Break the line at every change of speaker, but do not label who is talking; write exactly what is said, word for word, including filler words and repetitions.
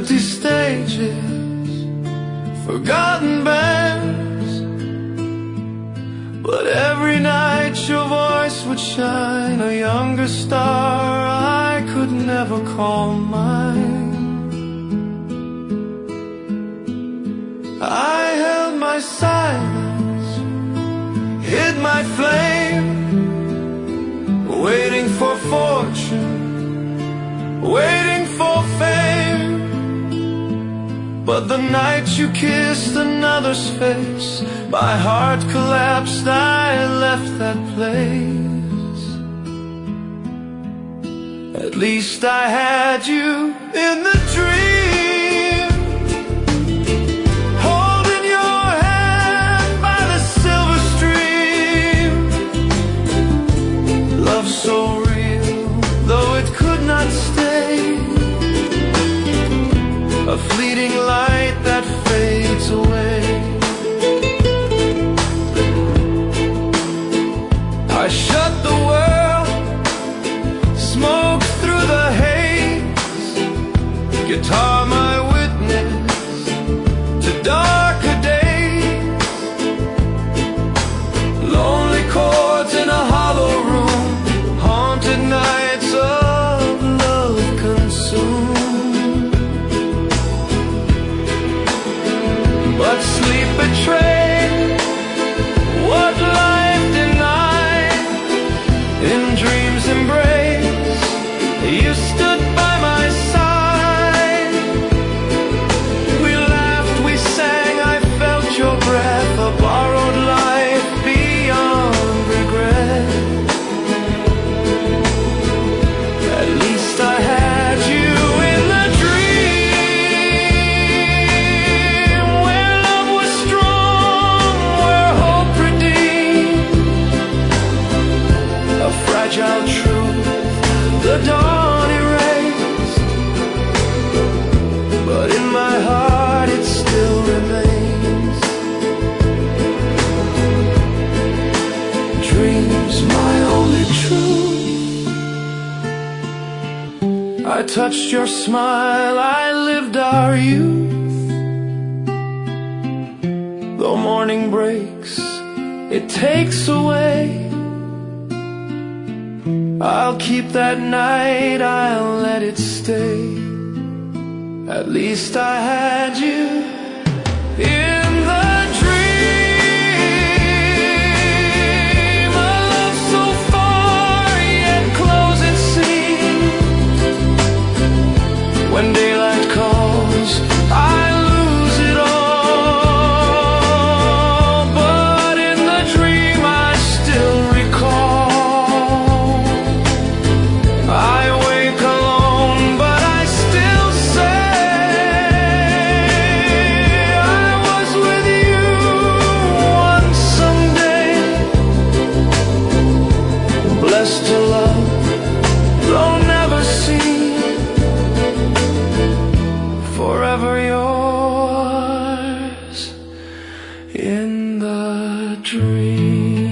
empty stages, forgotten bands. But every night your voice would shine, a younger star I could never call mine. I held my silence, hid my flame, waiting for fortune, waiting for fame. But the night you kissed another's face, my heart collapsed, I left that place. At least I had you in the dream, holding your hand by the silver stream. Love so real, though it could not stay, a fleeting light that fades away. I shut the world, smoke through the haze, guitar my witness to darker days. Lonely chords in a hollow room, haunted nights of love consumed. But sleep betrayed what life denied. In dreams embrace, you stood by my side. We laughed, we sang, I felt your breath, a borrowed life beyond regret. At least I had you in the dream, where love was strong, where hope redeemed. A fragile truth, the dawn erased, but in my heart it still remains. Dreams, my only truth. I touched your smile, I lived our youth. Though morning breaks, it takes away. I'll keep that night, I'll let it stay. At least I had you in the dream. A love so far, yet close it seems. When daylight calls, I lose it all. But in the dream I still recall. I wake alone, but I still say I was with you once someday. Blessed to love, though never seen, forever yours in the dream.